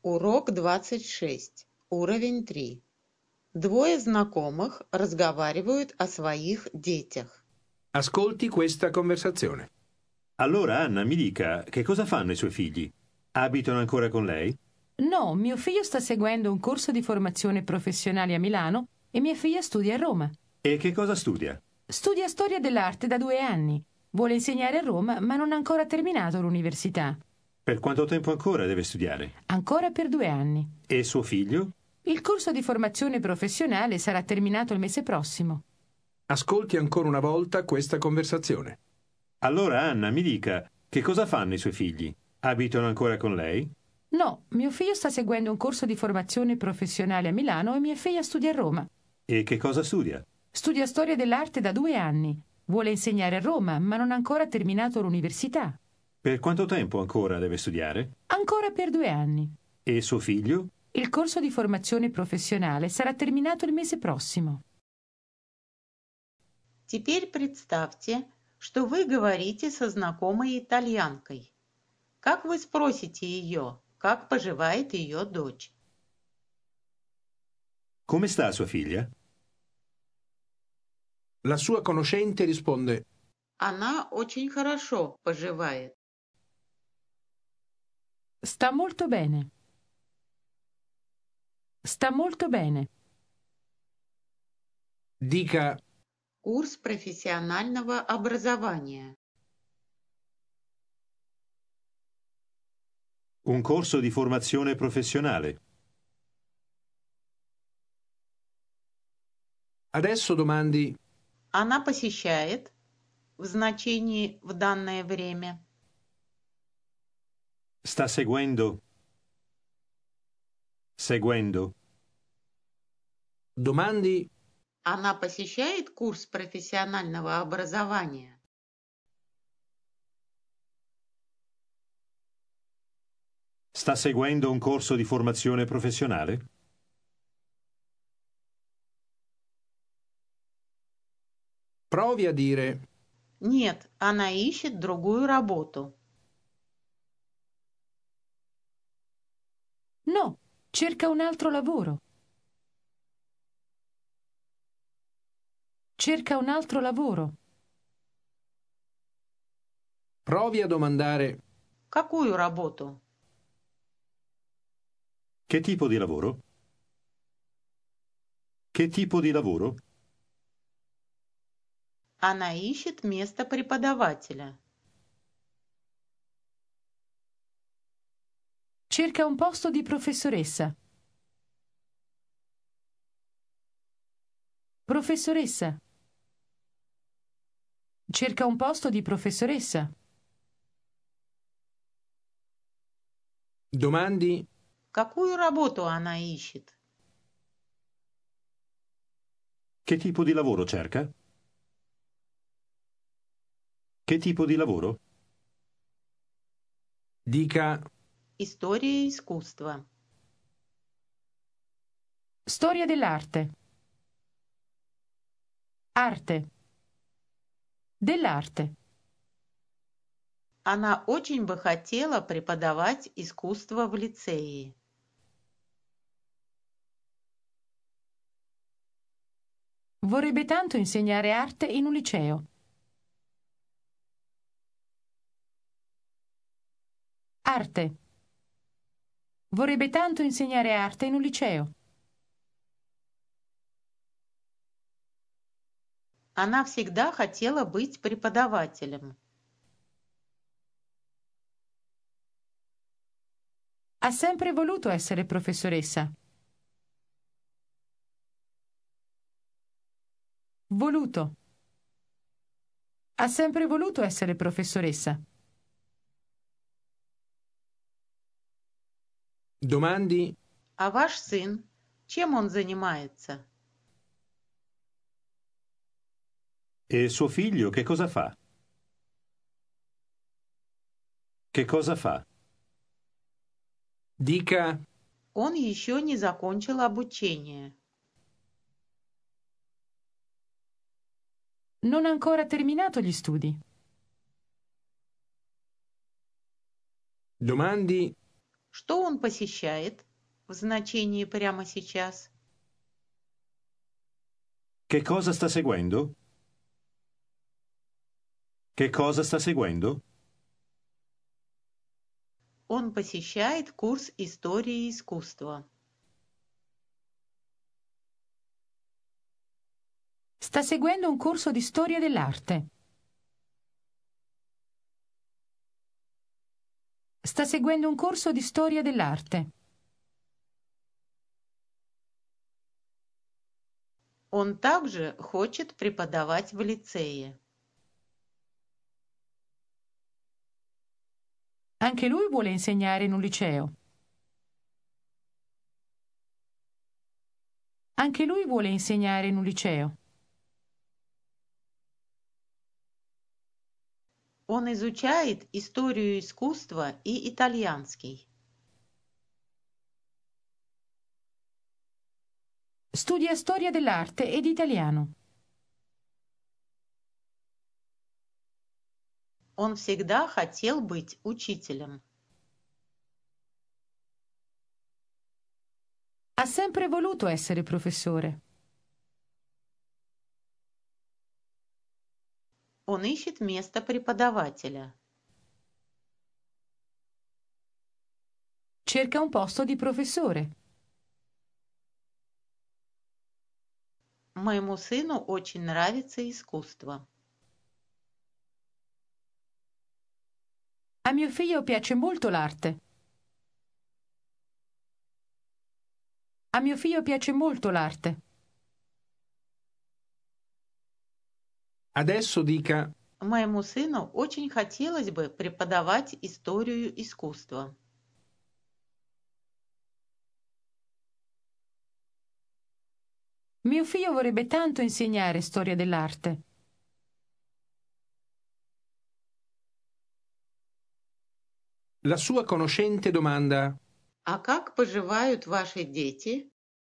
Урок 26. Уровень 3. Двое знакомых разговаривают о своих детях. Ascolti questa conversazione. Allora Anna mi dica, che cosa fanno i suoi figli? Abitano ancora con lei? No, mio figlio sta seguendo un corso di formazione professionale a Milano e mia figlia studia a Roma. E che cosa studia? Studia storia dell'arte da 2 anni. Vuole insegnare a Roma, ma non ha ancora terminato l'università. Per quanto tempo ancora deve studiare? Ancora per 2 anni. E suo figlio? Il corso di formazione professionale sarà terminato il mese prossimo. Ascolti ancora una volta questa conversazione. Allora Anna mi dica, che cosa fanno i suoi figli? Abitano ancora con lei? No, mio figlio sta seguendo un corso di formazione professionale a Milano e mia figlia studia a Roma. E che cosa studia? Studia storia dell'arte da 2 anni. Vuole insegnare a Roma, ma non ha ancora terminato l'università. Per quanto tempo ancora deve studiare? Ancora per 2 anni. E suo figlio? Il corso di formazione professionale sarà terminato il mese prossimo. Теперь представьте, что вы говорите со знакомой итальянкой. Как вы спросите ее, как поживает ее дочь? Come sta sua figlia? La sua conoscente risponde: Она очень хорошо поживает. Sta molto bene. Sta molto bene. dica Курс профессионального образования. Un corso di formazione professionale. adesso domandi Она посещает в значении в данное время. Sta seguendo. Seguendo. domandi Она посещает курс профессионального образования. Sta seguendo un corso di formazione professionale? provi a dire Нет, она ищет другую работу. No, cerca un altro lavoro. Cerca un altro lavoro. provi a domandare Какую работу? Che tipo di lavoro? Che tipo di lavoro? Она ищет место преподавателя. Cerca un posto di professoressa. Professoressa. Cerca un posto di professoressa. domandi Какую работу она ищет? Che tipo di lavoro cerca? Che tipo di lavoro? dica История искусства. Storia dell'arte. Arte. Dell'arte. Она очень бы хотела преподавать искусство в лицее. Vorrebbe tanto insegnare arte in un liceo. Arte. Vorrebbe tanto insegnare arte in un liceo. Она всегда хотела быть преподавателем. Ha sempre voluto essere professoressa. Voluto. Ha sempre voluto essere professoressa. domandi А ваш сын, чем он занимается? E suo figlio che cosa fa? Che cosa fa? dica Он еще не закончил обучение. Non ha ancora terminato gli studi. domandi Что он посещает в значении прямо сейчас? Che cosa sta seguendo? Che cosa sta seguendo? Он посещает курс истории искусства. Sta seguendo un corso di storia dell'arte. Sta seguendo un corso di storia dell'arte. Он также хочет преподавать в лицее. Anche lui vuole insegnare in un liceo. Anche lui vuole insegnare in un liceo. Он изучает историю искусства и итальянский. Studia storia dell'arte ed italiano. Он всегда хотел быть учителем. Ha sempre voluto essere professore. Он ищет место преподавателя. Cerca un posto di professore. Моему сыну очень нравится искусство. A mio figlio piace molto l'arte. A mio figlio piace molto l'arte. Adesso dica Моему сыну очень хотелось бы преподавать историю искусства. Mio figlio vorrebbe tanto insegnare storia dell'arte. la sua conoscente domanda А как поживают ваши дети?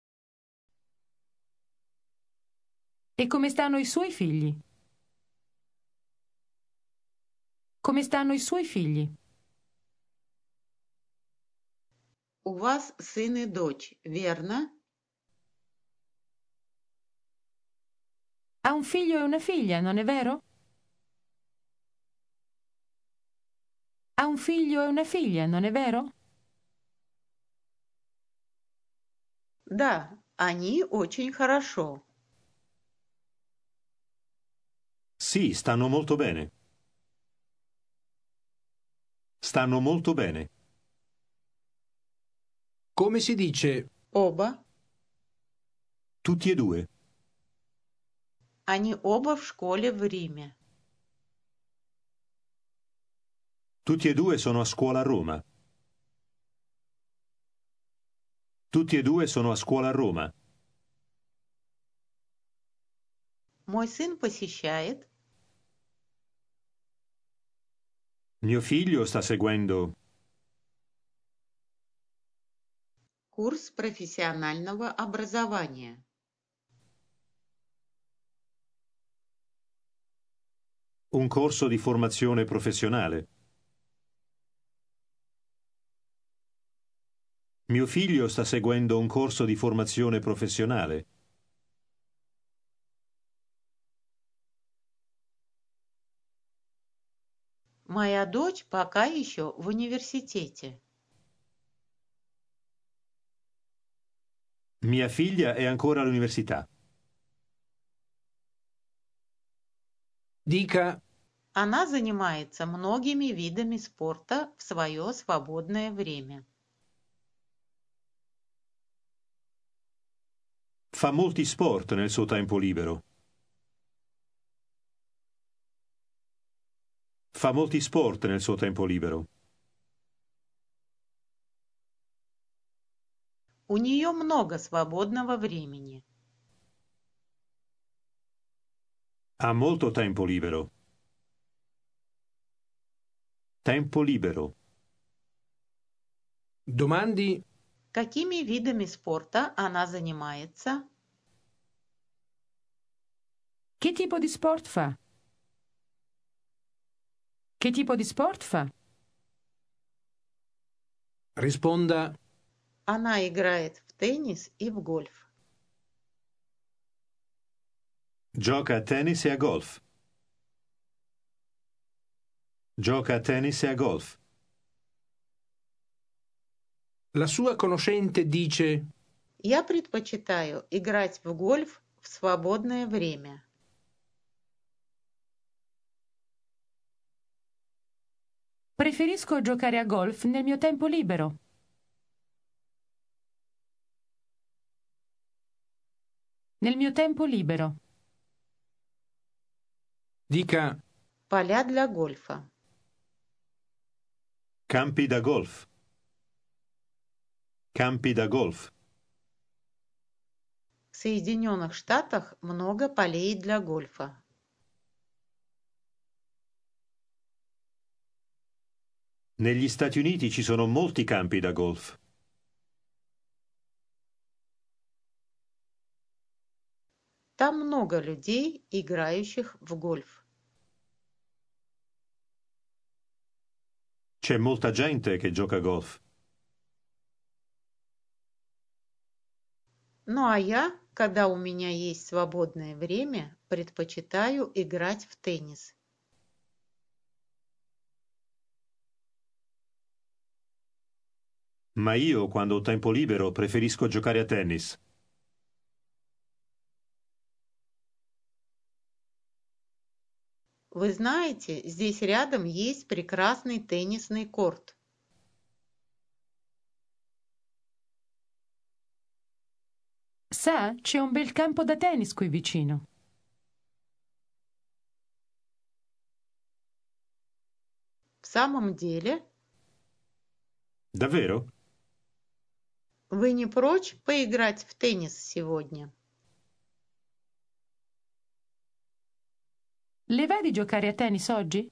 E come stanno i suoi figli? Come stanno i suoi figli? У вас сын и дочь, верно? Ha un figlio e una figlia, non è vero? Ha un figlio e una figlia, non è vero? Да, они очень хорошо. Sì, stanno molto bene. Stanno molto bene. come si dice Оба. Tutti e due. Они оба в школе в Риме. Tutti e due sono a scuola a Roma. Tutti e due sono a scuola a Roma. Мой сын посещает Mio figlio sta seguendo курс профессионального образования. un corso di formazione professionale. Mio figlio sta seguendo un corso di formazione professionale. Моя дочь пока еще в университете. Mia figlia è ancora all'università. dica Она занимается многими видами спорта в свое свободное время. Fa molti sport nel suo tempo libero. Fa molti sport nel suo tempo libero. У нее много свободного времени. Ha molto tempo libero. Tempo libero. domandi Какими видами спорта она занимается? Che tipo di sport fa? Che tipo di sport fa? Risponda Она играет в теннис и в гольф. Gioca a tennis e a golf. Gioca a tennis e a golf. la sua conoscente dice Я предпочитаю играть в гольф в свободное время. Preferisco giocare a golf nel mio tempo libero. Nel mio tempo libero. dica Поля для гольфа. Campi da golf. Campi da golf. В Соединенных Штатах много полей для гольфа. Negli Stati Uniti ci sono molti campi da golf. Там много людей, играющих в гольф. C'è molta gente che gioca a golf. Ну а я, когда у меня есть свободное время, предпочитаю играть в теннис. Ma io, quando ho tempo libero, preferisco giocare a tennis. Вы знаете, здесь рядом есть прекрасный теннисный корт. Sa, c'è un bel campo da tennis qui vicino. В самом деле, Davvero? вы не прочь поиграть в теннис сегодня? Le va di giocare a tennis oggi?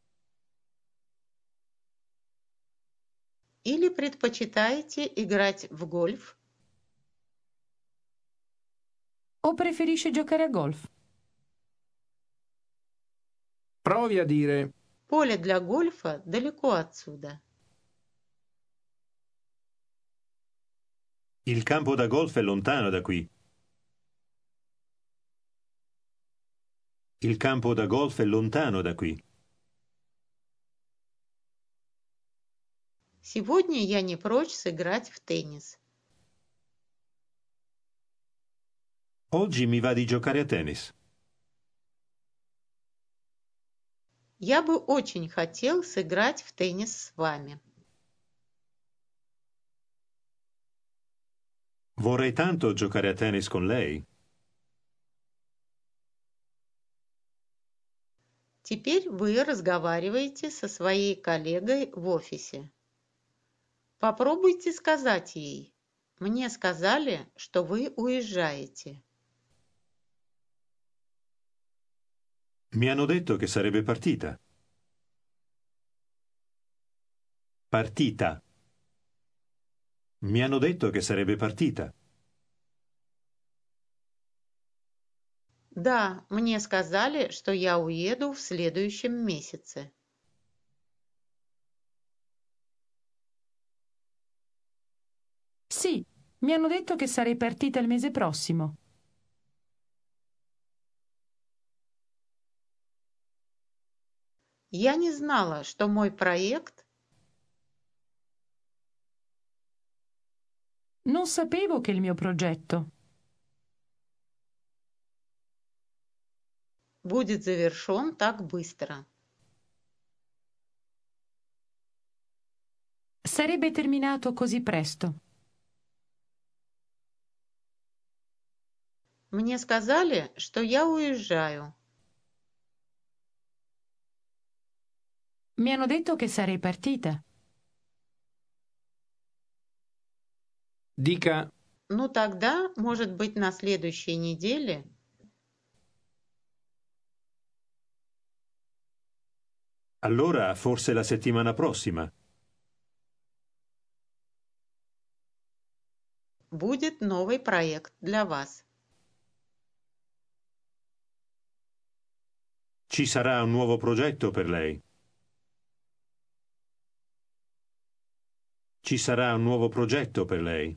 Или предпочитаете играть в гольф? O preferisce giocare a golf? provi a dire Поле для гольфа далеко отсюда. Il campo da golf è lontano da qui. Il campo da golf è lontano da qui. Сегодня я не прочь сыграть в теннис. Oggi mi va di giocare a tennis. Я бы очень хотел сыграть в теннис с вами. Vorrei tanto giocare a tennis con lei. Теперь вы разговариваете со своей коллегой в офисе. Попробуйте сказать ей. Мне сказали, что вы уезжаете. Mi hanno detto che sarebbe partita. Partita. Mi hanno detto che sarebbe partita. Да, мне сказали, что я уеду в следующем месяце. Sì, mi hanno detto che sarei partita il mese prossimo. Я не знала, что мой проект Non sapevo che il mio progetto будет завершен так быстро. sarebbe terminato così presto. Мне сказали, что я уезжаю. Mi hanno detto che sarei partita. dica Ну тогда, может быть, на следующей неделе. Allora, forse la settimana prossima. Будет новый проект для вас. Ci sarà un nuovo progetto per lei. Ci sarà un nuovo progetto per lei.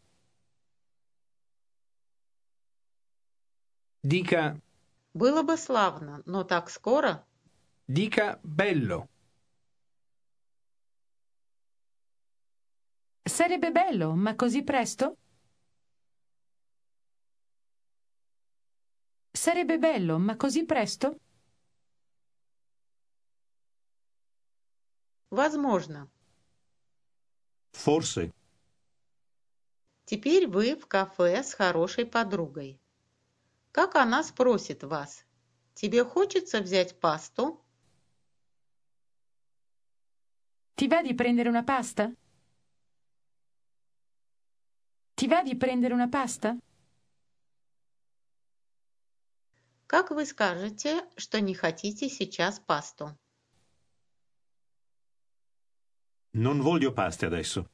Dica, Было бы славно, но так скоро. dica bello. Sarebbe bello, ma così presto? Sarebbe bello, ma così presto? Возможно. Forse. Теперь вы в кафе с хорошей подругой. Как она спросит вас: «Тебе хочется взять пасту?» Ti va di prendere una pasta? Ti va di prendere una pasta? Как вы скажете, что не хотите сейчас пасту? Non voglio paste adesso.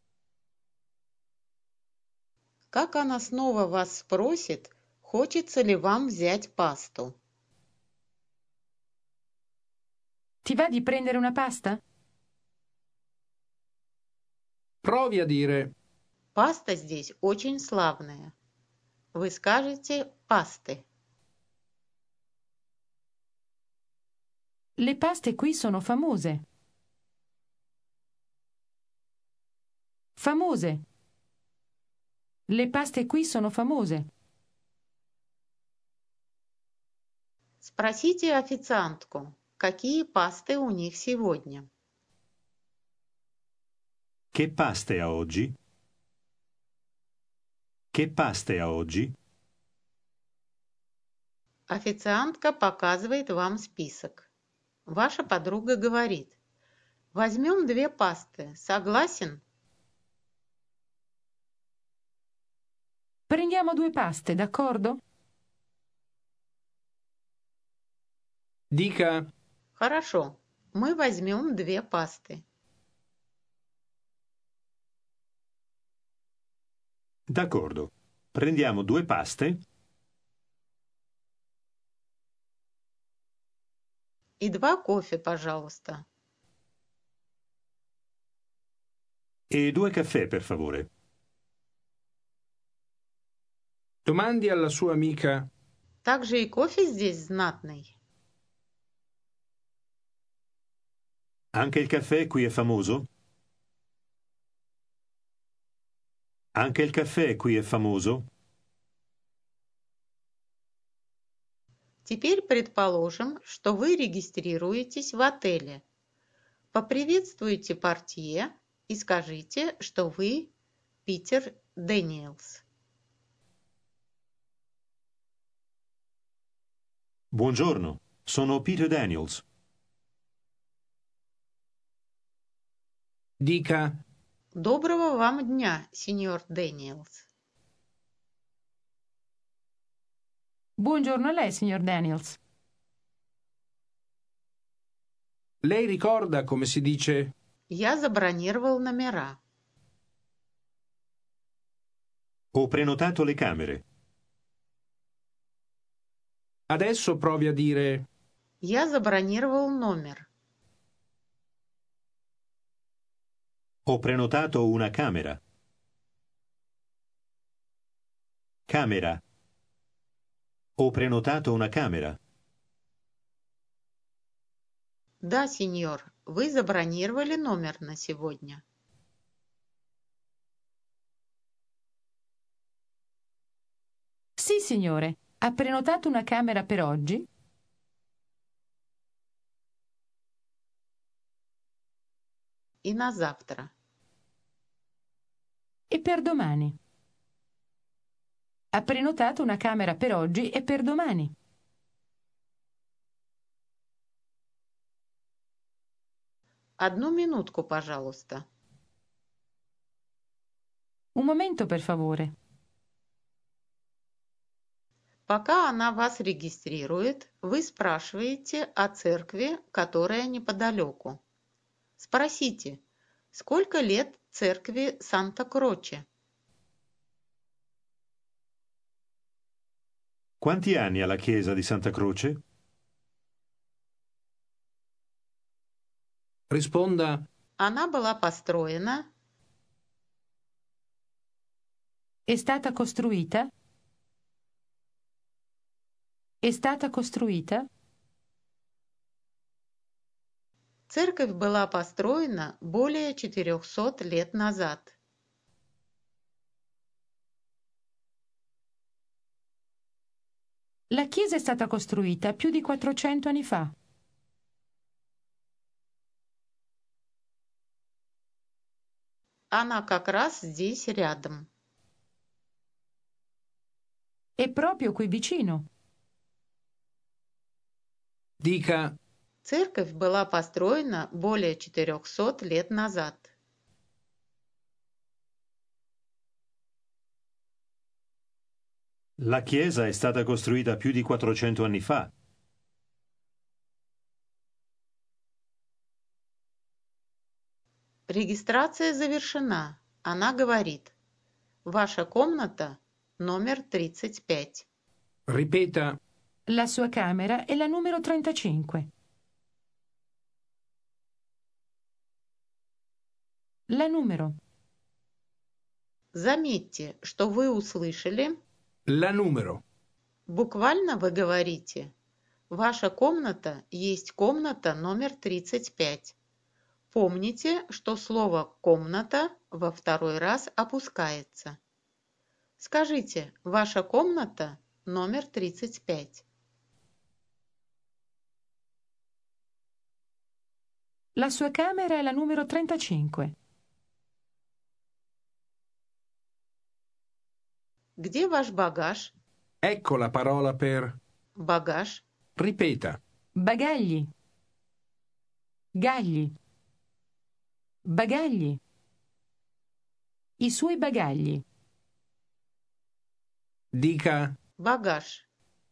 Как она снова вас спросит, хочется ли вам взять пасту? Ti va di prendere una pasta? Provi a dire, Паста здесь очень славная. Вы скажете «пасты». Le paste qui sono famose. Famose. Le paste qui sono famose. Спросите официантку, какие пасты у них сегодня. Che paste ha oggi? Che paste ha oggi? Официантка показывает вам список. Ваша подруга говорит: «Возьмем 2 пасты. Согласен?» Prendiamo 2 paste, d'accordo? dica, Хорошо, мы возьмем 2 пасты. D'accordo. Prendiamo 2 paste И 2 кофе, пожалуйста. e 2 caffè, per favore. domandi alla sua amica, Также и кофе здесь знатный. Anche il caffè qui è famoso? Anche il caffè qui è famoso? Теперь предположим, что вы регистрируетесь в отеле. Поприветствуйте портье и скажите, что вы Питер Дэниелс. Buongiorno, sono Peter Daniels. dica, Доброго вам дня, сеньор Дэниелс. Buongiorno a lei, signor Daniels. lei ricorda come si dice, Я забронировал номера. Ho prenotato le camere. adesso provi a dire, Я забронировал номер. Ho prenotato una camera. Camera. Ho prenotato una camera. Да, сеньор, вы забронировали номер на сегодня. Sì, signore. Ha prenotato una camera per oggi? И на завтра. E per domani. Ha prenotato una camera per oggi e per domani. Одну минутку, пожалуйста. Un momento, per favore. Пока она вас регистрирует, вы спрашиваете о церкви, которая неподалеку. Спросите, сколько лет церкви Санта-Кроче? Quanti anni ha la chiesa di Santa Croce? risponda, Она была построена È stata costruita? È stata costruita? Церковь была построена более 400 лет назад. La chiesa è stata costruita più di 400 anni fa. Она как раз здесь рядом. È proprio qui vicino. Dica Церковь была построена более 400 лет назад. La chiesa è stata costruita più di 400 anni fa. Регистрация завершена. Она говорит: ваша комната номер 35. Ripeta La sua camera è la numero 35. La numero. Заметьте, что вы услышали. la numero. Буквально вы говорите: ваша комната есть комната номер 35. Помните, что слово «комната» во второй раз опускается. Скажите: ваша комната номер 35. La sua camera è la numero 35. Где ваш багаж? Ecco la parola per Багаж. ripeta. Bagagli. Gagli. Bagagli. I suoi bagagli. Dica Багаж.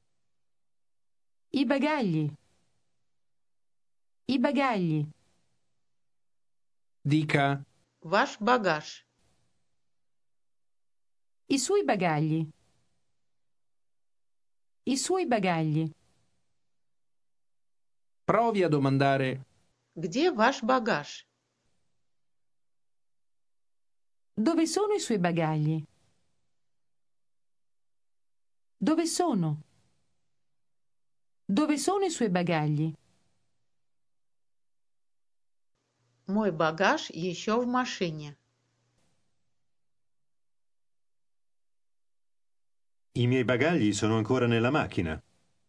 I bagagli. I bagagli. dica Ваш багаж. I suoi bagagli. I suoi bagagli. provi a domandare Где ваш багаж? Dove sono i suoi bagagli? Dove sono? Dove sono i suoi bagagli? Мой багаж еще в машине. I miei bagagli sono ancora nella macchina.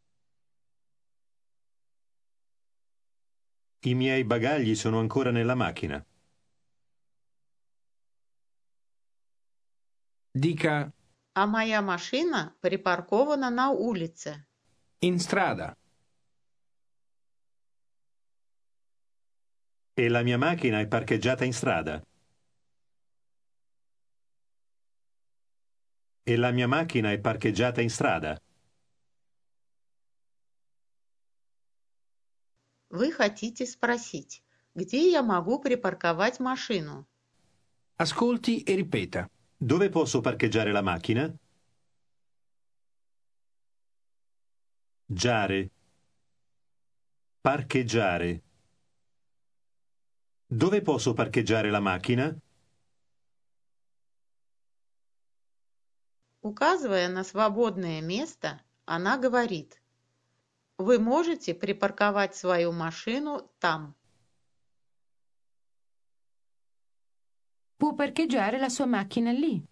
I miei bagagli sono ancora nella macchina. dica А моя машина припаркована на улице. in strada. E la mia macchina è parcheggiata in strada. E la mia macchina è parcheggiata in strada. Вы хотите спросить, где я могу припарковать машину? Ascolti e ripeta. Dove posso parcheggiare la macchina? Giare. Parcheggiare. Dove posso parcheggiare la macchina? Указывая на свободное место, она говорит: вы можете припарковать свою машину там. Può parcheggiare la sua macchina lì.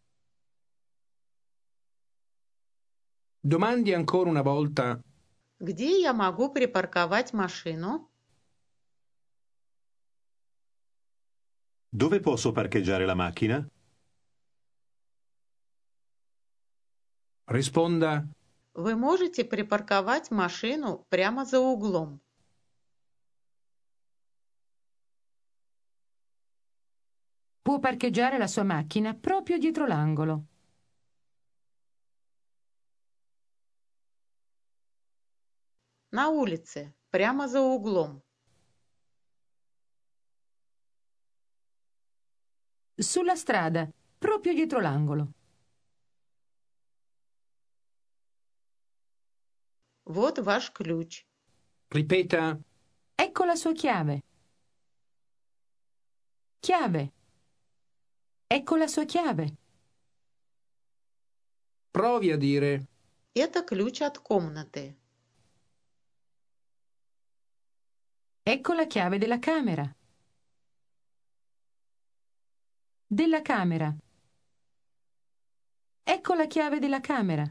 Domandi ancora una volta Где я могу припарковать машину? Dove posso parcheggiare la macchina? risponda Вы можете припарковать машину прямо за углом. Può parcheggiare la sua macchina proprio dietro l'angolo. На улице, прямо за углом. Sulla strada, proprio dietro l'angolo. Вот ваш ключ. ripeta Ecco la sua chiave. Chiave. Ecco la sua chiave. Provi a dire Это ключ от комнаты. Ecco la chiave della camera. Della camera. Ecco la chiave della camera.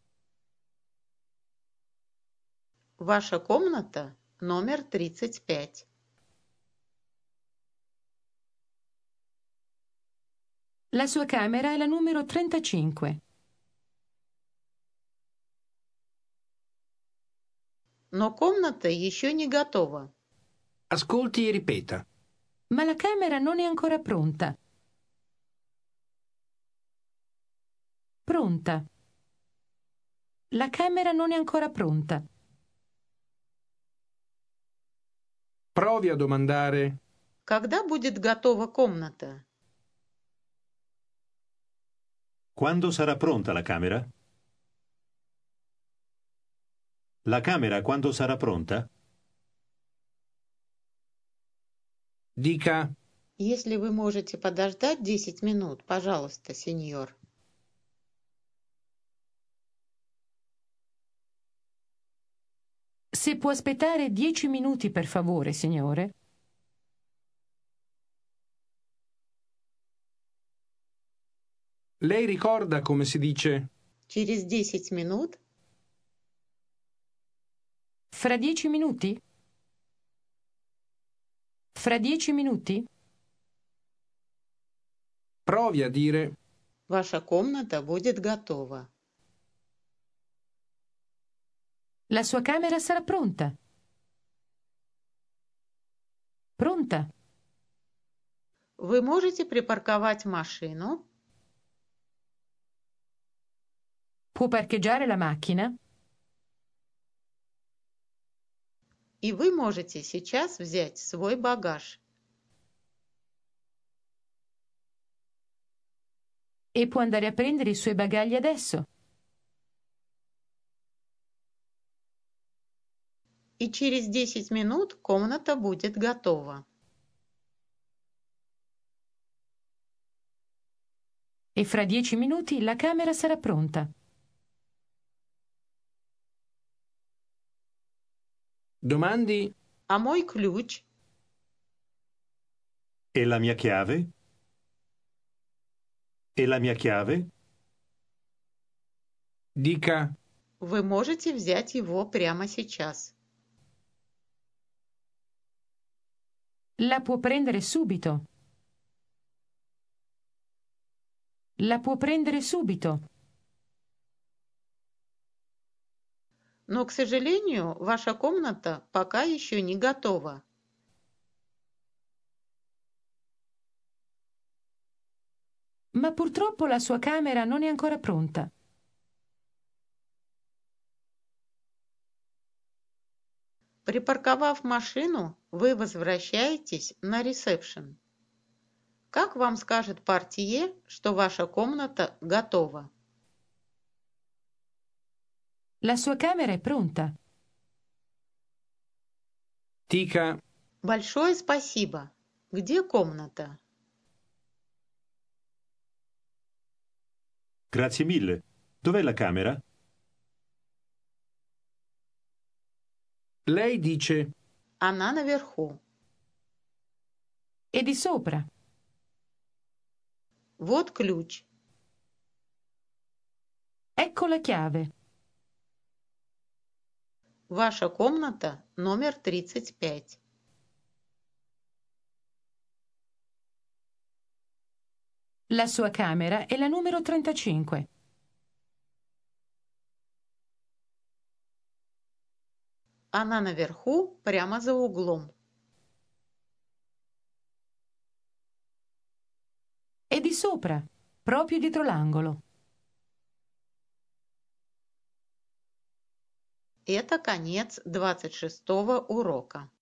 Ваша комната номер 35. La sua camera è la numero 35. Но комната еще не готова. ascolti e ripeta. Ma la camera non è ancora pronta. Pronta. La camera non è ancora pronta. Provi a domandare Когда будет готова комната? Quando sarà pronta la camera? La camera quando sarà pronta? dica Если вы можете подождать 10 минут, пожалуйста, сеньор. Se può aspettare 10 minuti, per favore, signore. lei ricorda come si dice Через 10 минут? Fra 10 minuti? Fra 10 minuti? provi a dire Ваша комната будет готова. La sua camera sarà pronta. Pronta. Вы можете припарковать машину? Può parcheggiare la macchina? И вы можете сейчас взять свой багаж. E può andare a prendere i suoi bagagli adesso. И через 10 минут комната будет готова. E fra 10 minuti la camera sarà pronta. domandi А мой ключ? E la mia chiave? E la mia chiave? dica Вы можете взять его прямо сейчас. La può prendere subito. La può prendere subito. Но, к сожалению, ваша комната пока еще не готова. Ma purtroppo la sua camera non è ancora pronta. Припарковав машину, вы возвращаетесь на ресепшн. Как вам скажет портье, что ваша комната готова? La sua camera è pronta. dica Большое спасибо. Где комната? Grazie mille. Dov'è la camera? lei dice Она наверху. E di sopra. Вот ключ. Ecco la chiave. Ваша комната номер 35. La sua camera è la numero 35. Она наверху, прямо за углом. E di sopra, proprio dietro l'angolo. Это конец 26-го урока.